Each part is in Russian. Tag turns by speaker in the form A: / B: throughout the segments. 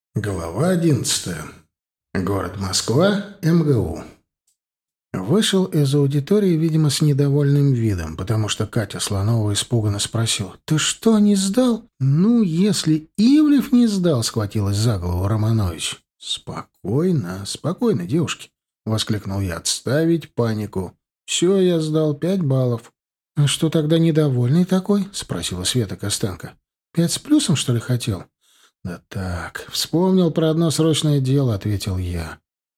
A: Глава 11. Город Москва, МГУ. Вышел из аудитории, видимо, с недовольным видом, потому что Катя Слонова испуганно спросила: «Ты что, не сдал?» «Ну, если Ивлев не сдал», — схватилась за голову Романович. «Спокойно, спокойно, девушки», — воскликнул я. «Отставить панику. Все, я сдал 5 баллов». «А что тогда недовольный такой?» — спросила Света Костенко. «5 с плюсом, что ли, хотел?» «Да так, вспомнил про одно срочное дело», — ответил я.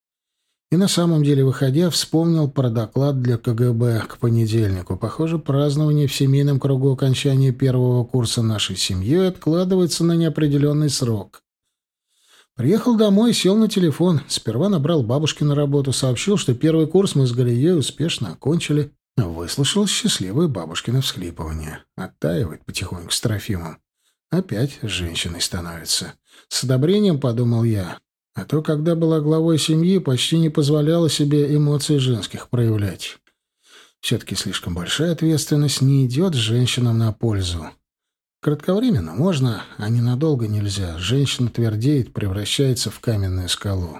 A: И на самом деле, выходя, вспомнил про доклад для КГБ к понедельнику. Похоже, празднование в семейном кругу окончания первого курса нашей семьей откладывается на неопределенный срок. Приехал домой, сел на телефон. Сперва набрал бабушки на работу, сообщил, что первый курс мы с Галией успешно окончили. Выслушал счастливое бабушкино всхлипывание. Оттаивает потихоньку с Трофимом. Опять женщиной становится. С одобрением, подумал я. А то, когда была главой семьи, почти не позволяла себе эмоций женских проявлять. Все-таки слишком большая ответственность не идет женщинам на пользу. Кратковременно можно, а ненадолго нельзя. Женщина твердеет, превращается в каменную скалу.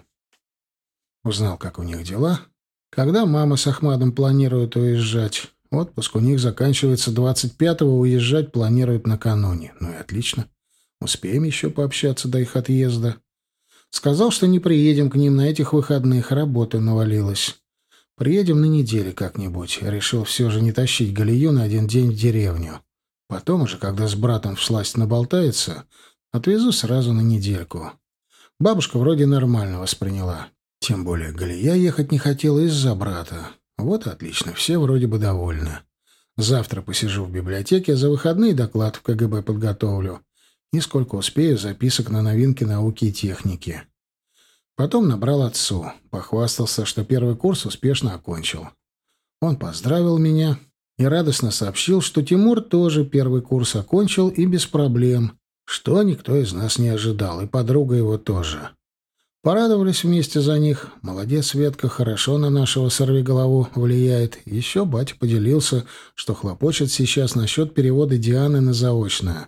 A: Узнал, как у них дела. Когда мама с Ахмадом планируют уезжать. Отпуск у них заканчивается 25-го, уезжать планируют накануне. Ну и отлично. Успеем еще пообщаться до их отъезда. Сказал, что не приедем к ним на этих выходных, работа навалилась. Приедем на неделе как-нибудь. Решил все же не тащить Галию на один день в деревню. Потом уже, когда с братом всласть наболтается, отвезу сразу на недельку. Бабушка вроде нормально восприняла. Тем более Галия ехать не хотела из-за брата. Вот и отлично, все вроде бы довольны. Завтра посижу в библиотеке, за выходные доклад в КГБ подготовлю. И сколько успею записок на новинки науки и техники. Потом набрал отцу. Похвастался, что первый курс успешно окончил. Он поздравил меня и радостно сообщил, что Тимур тоже первый курс окончил и без проблем, что никто из нас не ожидал, и подруга его тоже. Порадовались вместе за них. Молодец, Ветка, хорошо на нашего сорвиголову влияет. Еще батя поделился, что хлопочет сейчас насчет перевода Дианы на заочное.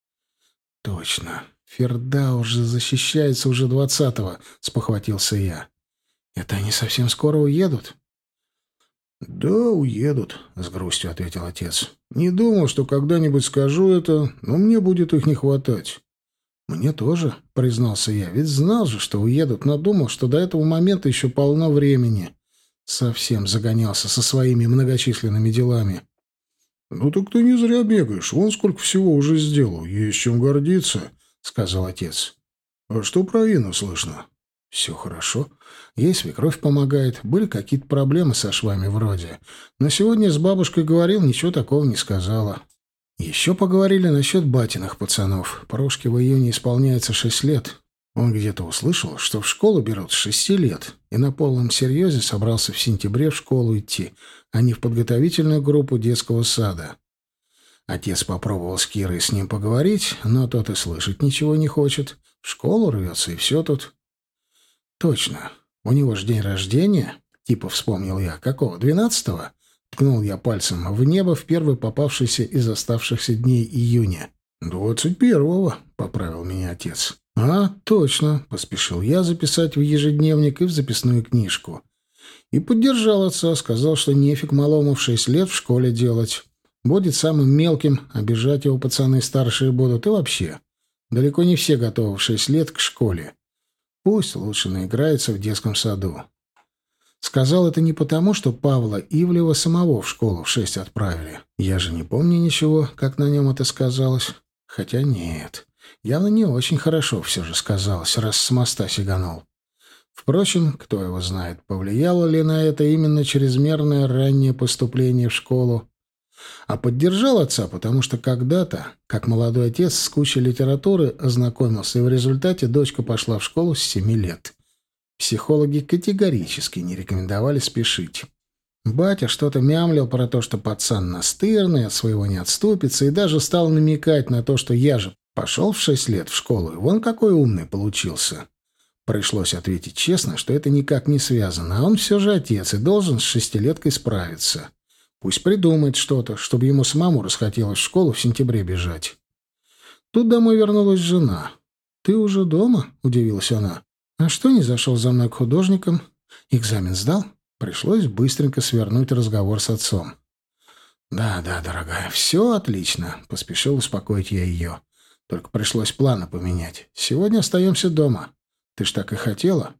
A: Точно. Фердаус же защищается уже 20-го, спохватился я. Это они совсем скоро уедут? Да, уедут, с грустью ответил отец. Не думал, что когда-нибудь скажу это, но мне будет их не хватать. «Мне тоже», — признался я, — «ведь знал же, что уедут, но думал, что до этого момента еще полно времени». Совсем загонялся со своими многочисленными делами. «Ну так ты не зря бегаешь. Вон сколько всего уже сделал. Есть чем гордиться», — сказал отец. «А что про Инну слышно?» «Все хорошо. Ей свекровь помогает. Были какие-то проблемы со швами вроде. Но сегодня с бабушкой говорил, ничего такого не сказала». Еще поговорили насчет батиных пацанов. Прошке в июне исполняется 6 лет. Он где-то услышал, что в школу берут с 6 лет, и на полном серьезе собрался в сентябре в школу идти, а не в подготовительную группу детского сада. Отец попробовал с Кирой с ним поговорить, но тот и слышать ничего не хочет. В школу рвется, и все тут. Точно. У него же день рождения, типа вспомнил я. Какого? 12-го? Ткнул я пальцем в небо в первый попавшийся из оставшихся дней июня. 21-го, поправил меня отец. А, точно, поспешил я записать в ежедневник и в записную книжку. И поддержал отца, сказал, что нефиг малому в 6 лет в школе делать. Будет самым мелким, обижать его пацаны старшие будут. И вообще, далеко не все готовы в 6 лет к школе. Пусть лучше наиграется в детском саду. Сказал это не потому, что Павла Ивлева самого в школу в 6 отправили. Я же не помню ничего, как на нем это сказалось. Хотя нет, явно не очень хорошо все же сказалось, раз с моста сиганул. Впрочем, кто его знает, повлияло ли на это именно чрезмерное раннее поступление в школу. А поддержал отца, потому что когда-то, как молодой отец с кучей литературы, ознакомился, и в результате дочка пошла в школу с 7 лет. Психологи категорически не рекомендовали спешить. Батя что-то мямлил про то, что пацан настырный, от своего не отступится, и даже стал намекать на то, что я же пошел в 6 лет в школу, и вон какой умный получился. Пришлось ответить честно, что это никак не связано, а он все же отец и должен с 6-леткой справиться. Пусть придумает что-то, чтобы ему самому расхотелось в школу в сентябре бежать. Тут домой вернулась жена. «Ты уже дома?» — удивилась она. «А что не зашел за мной к художникам? Экзамен сдал?» Пришлось быстренько свернуть разговор с отцом. «Да, дорогая, все отлично», — поспешил успокоить я ее. «Только пришлось планы поменять. Сегодня остаемся дома. Ты ж так и хотела».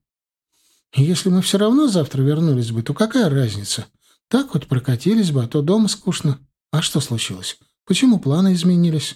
A: «Если мы все равно завтра вернулись бы, то какая разница? Так хоть прокатились бы, а то дома скучно. А что случилось? Почему планы изменились?»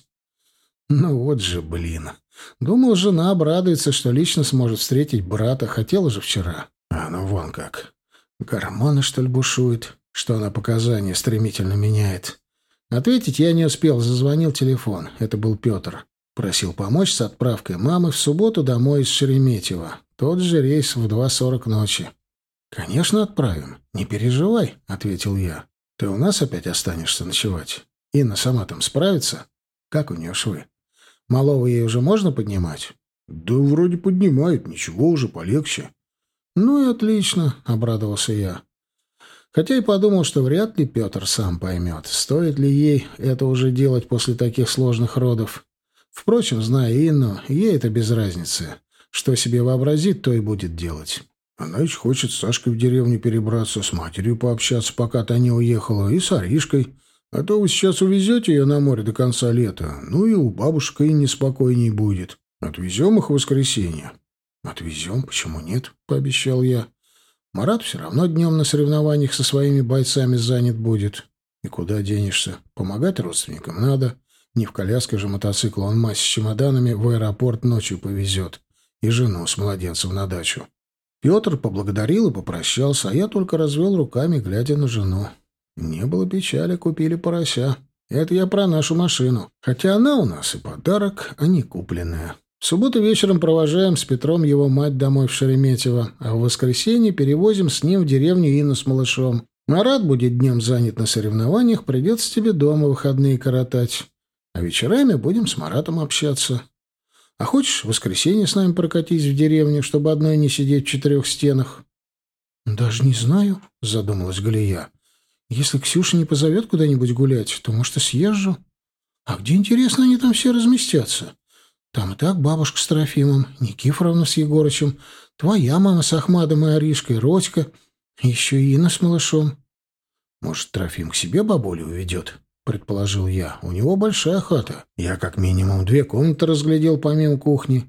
A: «Ну вот же, блин. Думал, жена обрадуется, что лично сможет встретить брата. Хотела же вчера. А ну вон как. Гормоны, что ли, бушуют, что она показания стремительно меняет. Ответить я не успел, зазвонил телефон. Это был Петр. Просил помочь с отправкой мамы в субботу домой из Шереметьево. Тот же рейс в 2:40 ночи. «Конечно, отправим. Не переживай», — ответил я. «Ты у нас опять останешься ночевать? Инна сама там справится? Как у нее швы? Малого ей уже можно поднимать?» «Да вроде поднимает, ничего, уже полегче». «Ну и отлично», — обрадовался я. Хотя и подумал, что вряд ли Петр сам поймет, стоит ли ей это уже делать после таких сложных родов. Впрочем, зная Инну, ей это без разницы. Что себе вообразит, то и будет делать. Она еще хочет с Сашкой в деревню перебраться, с матерью пообщаться, пока та не уехала, и с Аришкой. А то вы сейчас увезете ее на море до конца лета, ну и у бабушек и неспокойней будет. Отвезем их в воскресенье». «Отвезем, почему нет?» — пообещал я. «Марат все равно днем на соревнованиях со своими бойцами занят будет. И куда денешься? Помогать родственникам надо. Не в коляске же мотоцикла, он мать с чемоданами в аэропорт ночью повезет. И жену с младенцем на дачу». Петр поблагодарил и попрощался, а я только развел руками, глядя на жену. Не было печали, купили порося. Это я про нашу машину. Хотя она у нас и подарок, а не купленная. В субботу вечером провожаем с Петром его мать домой в Шереметьево, а в воскресенье перевозим с ним в деревню Инну с малышом. Марат будет днем занят на соревнованиях, придется тебе дома выходные коротать. А вечерами будем с Маратом общаться. А хочешь, в воскресенье с нами прокатись в деревню, чтобы одной не сидеть в 4 стенах?» «Даже не знаю», — задумалась Галия. «Если Ксюша не позовет куда-нибудь гулять, то, может, и съезжу. А где, интересно, они там все разместятся? Там и так бабушка с Трофимом, Никифоровна с Егорычем, твоя мама с Ахмадом и Аришкой, Родька, еще и Инна с малышом. Может, Трофим к себе бабулю уведет?» — предположил я. «У него большая хата. Я как минимум 2 комнаты разглядел помимо кухни».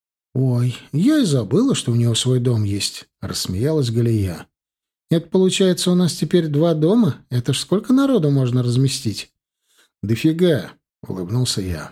A: «Ой, я и забыла, что у него свой дом есть», — рассмеялась Галия. «Это, получается, у нас теперь 2 дома? Это ж сколько народу можно разместить?» «Дофига», — улыбнулся я.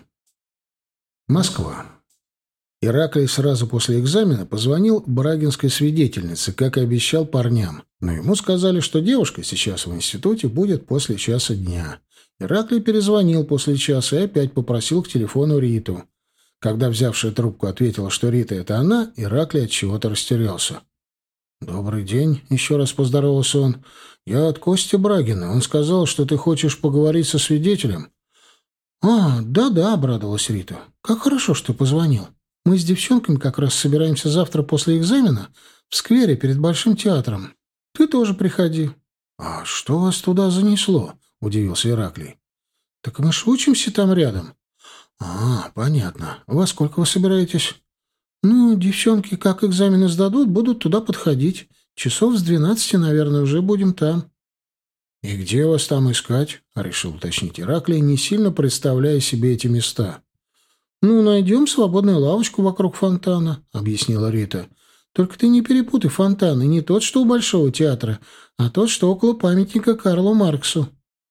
A: Москва. Ираклий сразу после экзамена позвонил брагинской свидетельнице, как и обещал парням. Но ему сказали, что девушка сейчас в институте будет после часа дня. Ираклий перезвонил после часа и опять попросил к телефону Риту. Когда взявшая трубку ответила, что Рита — это она, Ираклий от чего-то растерялся. «Добрый день», — еще раз поздоровался он. «Я от Кости Брагина. Он сказал, что ты хочешь поговорить со свидетелем». «А, да-да», — обрадовалась Рита. «Как хорошо, что позвонил. Мы с девчонками как раз собираемся завтра после экзамена в сквере перед Большим театром. Ты тоже приходи». «А что вас туда занесло?» — удивился Ираклий. «Так мы ж учимся там рядом». «А, понятно. Во сколько вы собираетесь?» «Ну, девчонки, как экзамены сдадут, будут туда подходить. Часов с 12, наверное, уже будем там». «И где вас там искать?» — решил уточнить Ираклий, не сильно представляя себе эти места. «Ну, найдем свободную лавочку вокруг фонтана», — объяснила Рита. «Только ты не перепутай фонтан, и не тот, что у Большого театра, а тот, что около памятника Карлу Марксу».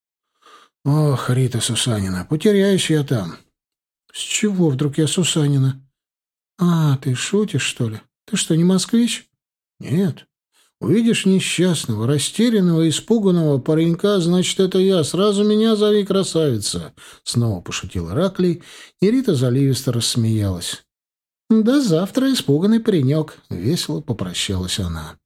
A: «Ох, Рита Сусанина, потеряюсь я там». «С чего вдруг я Сусанина?» «А, ты шутишь, что ли? Ты что, не москвич?» «Нет. Увидишь несчастного, растерянного, испуганного паренька, значит, это я. Сразу меня зови, красавица!» Снова пошутил Ираклий, и Рита заливисто рассмеялась. «До завтра, испуганный паренек!» — весело попрощалась она.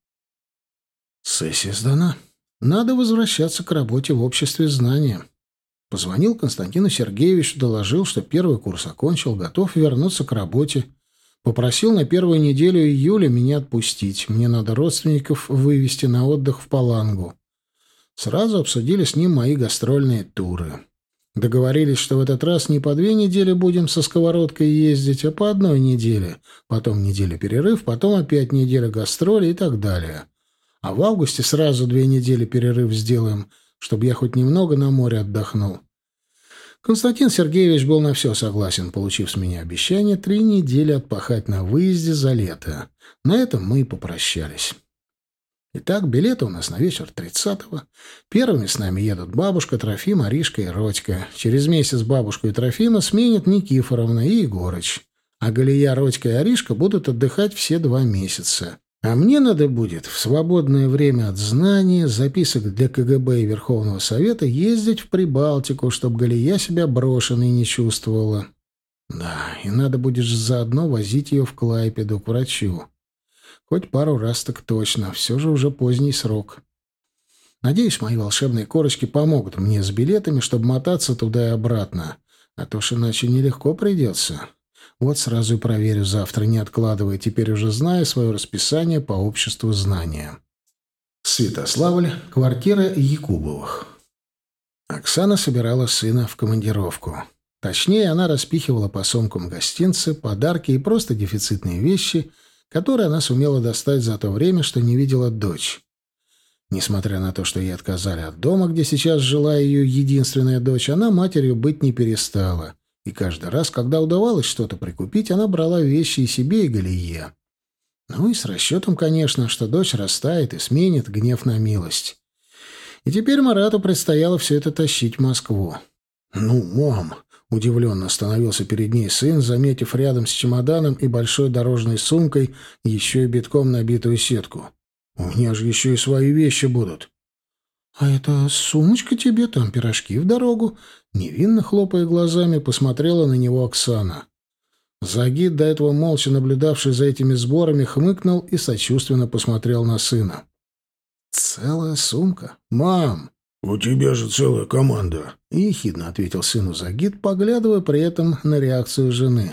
A: Сессия сдана. Надо возвращаться к работе в обществе знания. Позвонил Константину Сергеевичу, доложил, что первый курс окончил, готов вернуться к работе. Попросил на 1-ю неделю июля меня отпустить. Мне надо родственников вывезти на отдых в Палангу. Сразу обсудили с ним мои гастрольные туры. Договорились, что в этот раз не по 2 недели будем со сковородкой ездить, а по 1 неделе. Потом неделя перерыв, потом опять неделя гастроли и так далее. А в августе сразу 2 недели перерыв сделаем, чтобы я хоть немного на море отдохнул. Константин Сергеевич был на все согласен, получив с меня обещание 3 недели отпахать на выезде за лето. На этом мы и попрощались. Итак, билеты у нас на вечер 30-го. Первыми с нами едут бабушка, Трофим, Аришка и Родька. Через месяц бабушку и Трофима сменят Никифоровна и Егорыч. А Галия, Родька и Аришка будут отдыхать все 2 месяца. А мне надо будет в свободное время от знания, записок для КГБ и Верховного Совета ездить в Прибалтику, чтобы Галия себя брошенной не чувствовала. Да, и надо будет заодно возить ее в Клайпеду к врачу. Хоть пару раз так точно, все же уже поздний срок. Надеюсь, мои волшебные корочки помогут мне с билетами, чтобы мотаться туда и обратно. А то ж иначе нелегко придется. Вот сразу и проверю завтра, не откладывая, теперь уже зная свое расписание по обществу знания. Святославль, квартира Якубовых. Оксана собирала сына в командировку. Точнее, она распихивала по сумкам гостинцы, подарки и просто дефицитные вещи, которые она сумела достать за то время, что не видела дочь. Несмотря на то, что ей отказали от дома, где сейчас жила ее единственная дочь, она матерью быть не перестала. И каждый раз, когда удавалось что-то прикупить, она брала вещи и себе, и Галие. Ну и с расчетом, конечно, что дочь растает и сменит гнев на милость. И теперь Марату предстояло все это тащить в Москву. «Ну, мам!» — удивленно остановился перед ней сын, заметив рядом с чемоданом и большой дорожной сумкой еще и битком набитую сетку. «У меня же еще и свои вещи будут». «А это сумочка тебе, там пирожки в дорогу?» Невинно хлопая глазами, посмотрела на него Оксана. Загид, до этого молча наблюдавший за этими сборами, хмыкнул и сочувственно посмотрел на сына. «Целая сумка? Мам!»
B: «У тебя же целая команда»,
A: — ехидно ответил сыну Загид, поглядывая при этом на реакцию жены.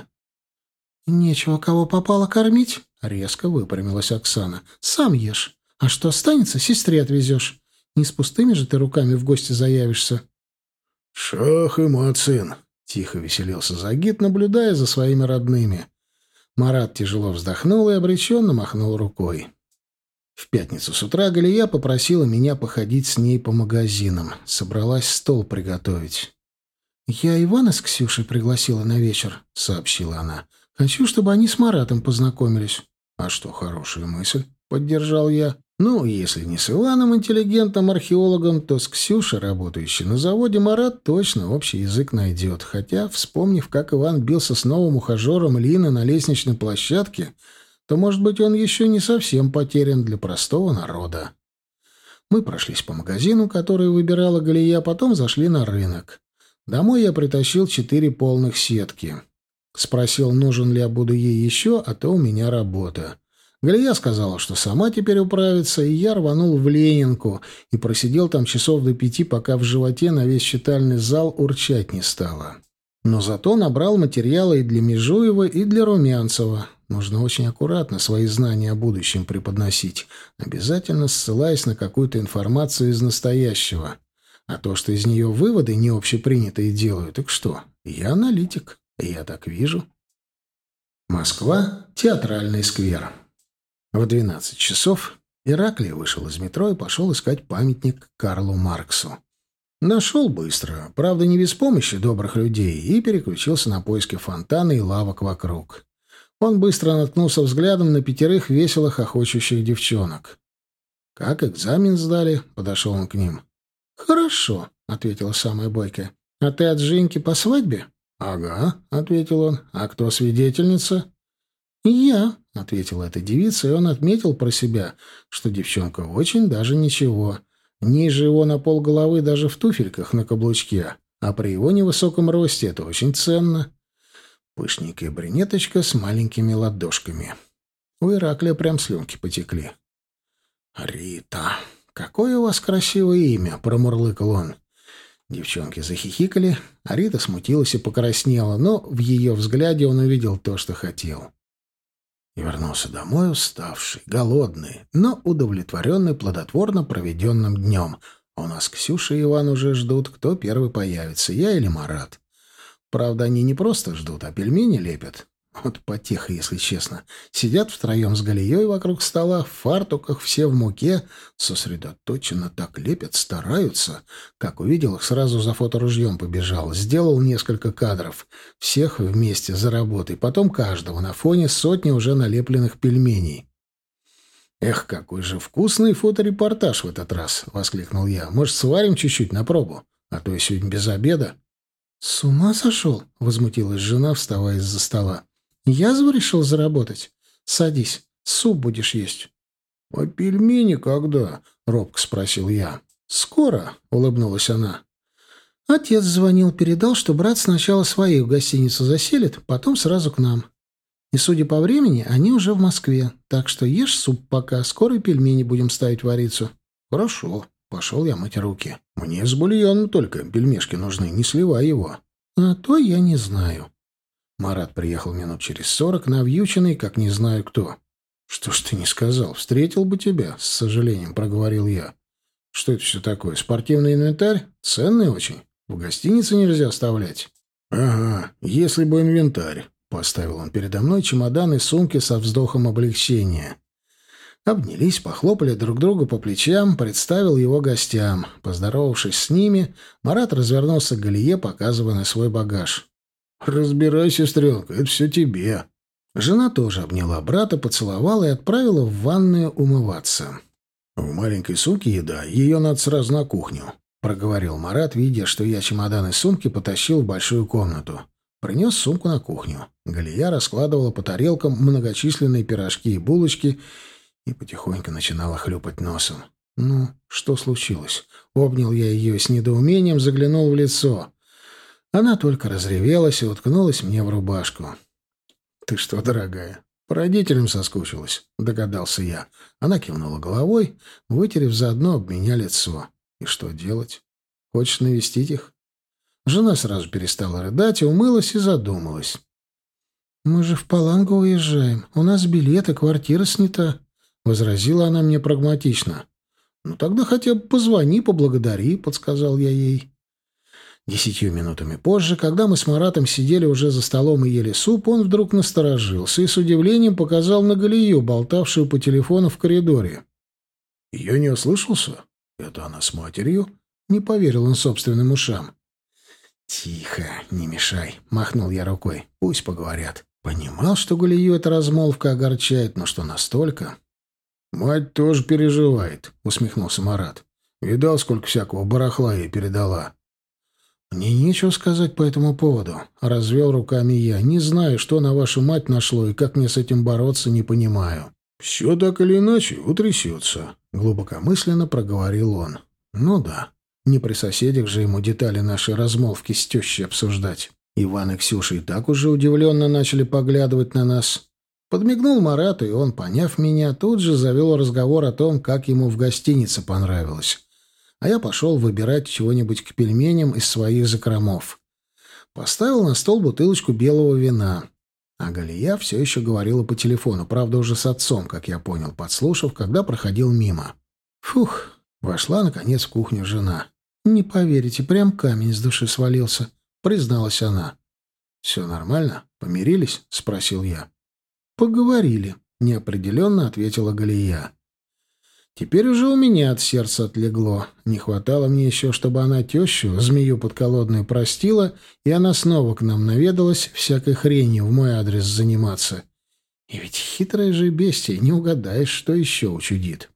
A: «Нечего кого попало кормить», — резко выпрямилась Оксана. «Сам ешь. А что останется, сестре отвезешь. Не с пустыми же ты руками в гости заявишься».
B: «Шах и мат, сын»,
A: — тихо веселился Загид, наблюдая за своими родными. Марат тяжело вздохнул и обреченно махнул рукой. В пятницу с утра Галия попросила меня походить с ней по магазинам. Собралась стол приготовить. «Я Ивана с Ксюшей пригласила на вечер», — сообщила она. «Хочу, чтобы они с Маратом познакомились». «А что, хорошая мысль», — поддержал я. «Ну, если не с Иваном, интеллигентом, археологом, то с Ксюшей, работающей на заводе, Марат точно общий язык найдет. Хотя, вспомнив, как Иван бился с новым ухажером Лины на лестничной площадке, то, может быть, он еще не совсем потерян для простого народа». Мы прошлись по магазину, который выбирала Галия, потом зашли на рынок. Домой я притащил 4 полных сетки. Спросил, нужен ли я буду ей еще, а то у меня работа. Галия сказала, что сама теперь управится, и я рванул в Ленинку и просидел там часов до 5, пока в животе на весь читальный зал урчать не стало. Но зато набрал материала и для Межуева, и для Румянцева. Нужно очень аккуратно свои знания о будущем преподносить, обязательно ссылаясь на какую-то информацию из настоящего. А то, что из нее выводы не общепринятые делаю, так что? Я аналитик, я так вижу. Москва, Театральный сквер. В 12 часов Ираклий вышел из метро и пошел искать памятник Карлу Марксу. Нашел быстро, правда, не без помощи добрых людей, и переключился на поиски фонтана и лавок вокруг. Он быстро наткнулся взглядом на 5 весело хохочущих девчонок. «Как экзамен сдали?» — подошел он к ним. «Хорошо», — ответила самая бойкая. «А ты от Женьки по свадьбе?» «Ага», — ответил он. «А кто свидетельница?» «Я», — ответила эта девица, и он отметил про себя, что девчонка очень даже ничего. Ниже его на полголовы даже в туфельках на каблучке, а при его невысоком росте это очень ценно. Пышненькая брюнеточка с маленькими ладошками. У Ираклия прям слюнки потекли. «Рита, какое у вас красивое имя!» — промурлыкал он. Девчонки захихикали, а Рита смутилась и покраснела, но в ее взгляде он увидел то, что хотел. И вернулся домой уставший, голодный, но удовлетворенный плодотворно проведенным днем. У нас Ксюша и Иван уже ждут, кто первый появится, я или Марат. Правда, они не просто ждут, а пельмени лепят. Вот потеха, если честно. Сидят втроем с Галией вокруг стола, в фартуках, все в муке. Сосредоточенно так лепят, стараются. Как увидел их, сразу за фоторужьем побежал. Сделал несколько кадров. Всех вместе за работой. Потом каждого на фоне сотни уже налепленных пельменей. «Эх, какой же вкусный фоторепортаж в этот раз!» — воскликнул я. «Может, сварим чуть-чуть на пробу? А то я сегодня без обеда». «С ума сошел?» — возмутилась жена, вставая из-за стола. «Язву решил заработать? Садись, суп будешь есть». «А пельмени когда?» — робко спросил я. «Скоро», — улыбнулась она. «Отец звонил, передал, что брат сначала своих в гостиницу заселит, потом сразу к нам. И, судя по времени, они уже в Москве. Так что ешь суп пока, скоро и пельмени будем ставить вариться». «Хорошо». Пошел я мыть руки. «Мне с бульоном только пельмешки нужны, не сливай его». «А то я не знаю». Марат приехал минут через 40, навьюченный, как не знаю кто. «Что ж ты не сказал? Встретил бы тебя», — с сожалением проговорил я. «Что это все такое? Спортивный инвентарь? Ценный очень. В гостинице нельзя оставлять». «Ага, если бы инвентарь», — поставил он передо мной чемодан и сумки со вздохом облегчения. Обнялись, похлопали друг друга по плечам, представил его гостям. Поздоровавшись с ними, Марат развернулся к Галие, показывая на свой багаж. «Разбирай, сестренка, это все тебе». Жена тоже обняла брата, поцеловала и отправила в ванную умываться. «В маленькой сумке еда, ее надо сразу на кухню», — проговорил Марат, видя, что я чемодан и сумки потащил в большую комнату. Принес сумку на кухню. Галия раскладывала по тарелкам многочисленные пирожки и булочки и потихоньку начинала хлюпать носом. «Ну, что случилось?» Обнял я ее с недоумением, заглянул в лицо. Она только разревелась и уткнулась мне в рубашку. «Ты что, дорогая, по родителям соскучилась?» — догадался я. Она кивнула головой, вытерев заодно об меня лицо. «И что делать? Хочешь навестить их?» Жена сразу перестала рыдать, умылась и задумалась. «Мы же в Палангу уезжаем. У нас билеты, квартира снята», — возразила она мне прагматично. «Ну тогда хотя бы позвони, поблагодари», — подсказал я ей. 10 минутами позже, когда мы с Маратом сидели уже за столом и ели суп, он вдруг насторожился и с удивлением показал на Галию, болтавшую по телефону в коридоре. «Я не ослышался? Это она с матерью?» Не поверил он собственным ушам. «Тихо, не мешай», — махнул я рукой. «Пусть поговорят». Понимал, что Галию эта размолвка огорчает, но что настолько... «Мать тоже переживает», — усмехнулся Марат. «Видал, сколько всякого барахла ей передала». «Мне нечего сказать по этому поводу», — развел руками я. «Не знаю, что на вашу мать нашло, и как мне с этим бороться, не понимаю». «Все так или иначе утрясется», — глубокомысленно проговорил он. «Ну да, не при соседях же ему детали нашей размолвки с тещей обсуждать». Иван и Ксюша и так уже удивленно начали поглядывать на нас. Подмигнул Марату, и он, поняв меня, тут же завел разговор о том, как ему в гостинице понравилось. А я пошел выбирать чего-нибудь к пельменям из своих закромов. Поставил на стол бутылочку белого вина. А Галия все еще говорила по телефону, правда, уже с отцом, как я понял, подслушав, когда проходил мимо. Фух, вошла, наконец, в кухню жена. «Не поверите, прям камень с души свалился», — призналась она. «Все нормально? Помирились?» — спросил я. «Поговорили», — неопределенно ответила Галия. Теперь уже у меня от сердца отлегло. Не хватало мне еще, чтобы она тещу, змею подколодную, простила, и она снова к нам наведалась всякой хренью в мой адрес заниматься. И ведь хитрая же бестия, не угадаешь, что еще учудит.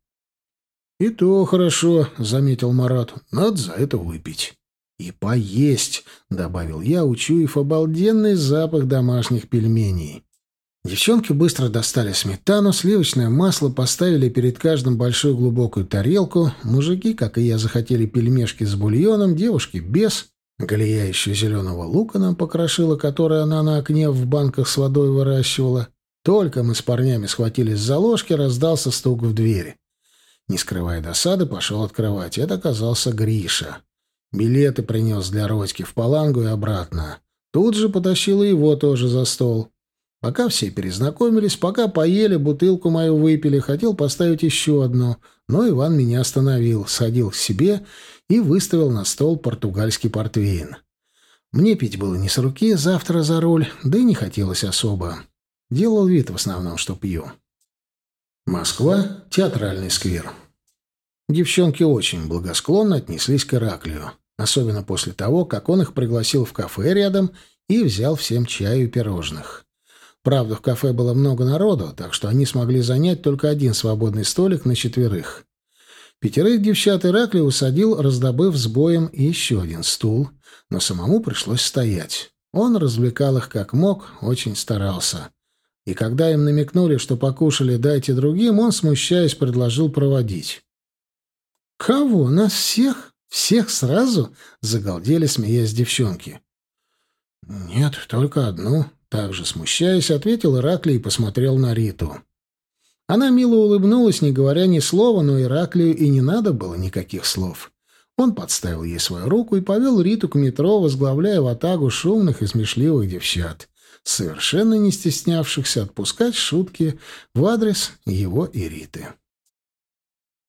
A: «И то хорошо», — заметил Марат, — «надо за это выпить». «И поесть», — добавил я, учуяв обалденный запах домашних пельменей. Девчонки быстро достали сметану, сливочное масло, поставили перед каждым большую глубокую тарелку. Мужики, как и я, захотели пельмешки с бульоном, девушки без. Галия еще зеленого лука нам покрошила, который она на окне в банках с водой выращивала. Только мы с парнями схватились за ложки, раздался стук в двери. Не скрывая досады, пошел открывать. Это оказался Гриша. Билеты принес для Родьки в Палангу и обратно. Тут же потащила его тоже за стол. Пока все перезнакомились, пока поели, бутылку мою выпили, хотел поставить еще одну, но Иван меня остановил, садил к себе и выставил на стол португальский портвейн. Мне пить было не с руки, завтра за руль, да и не хотелось особо. Делал вид в основном, что пью. Москва, Театральный сквер. Девчонки очень благосклонно отнеслись к Ираклию, особенно после того, как он их пригласил в кафе рядом и взял всем чаю и пирожных. Правда, в кафе было много народу, так что они смогли занять только один свободный столик на 4. 5 девчат Ираклий усадил, раздобыв с боем еще один стул, но самому пришлось стоять. Он развлекал их как мог, очень старался. И когда им намекнули, что покушали, дайте другим, он, смущаясь, предложил проводить. «Кого? Нас всех? Всех сразу?» — загалдели, смеясь девчонки. «Нет, только одну», — также смущаясь, ответил Ираклий и посмотрел на Риту. Она мило улыбнулась, не говоря ни слова, но Ираклию и не надо было никаких слов. Он подставил ей свою руку и повел Риту к метро, возглавляя ватагу шумных и смешливых девчат, совершенно не стеснявшихся отпускать шутки в адрес его и Риты.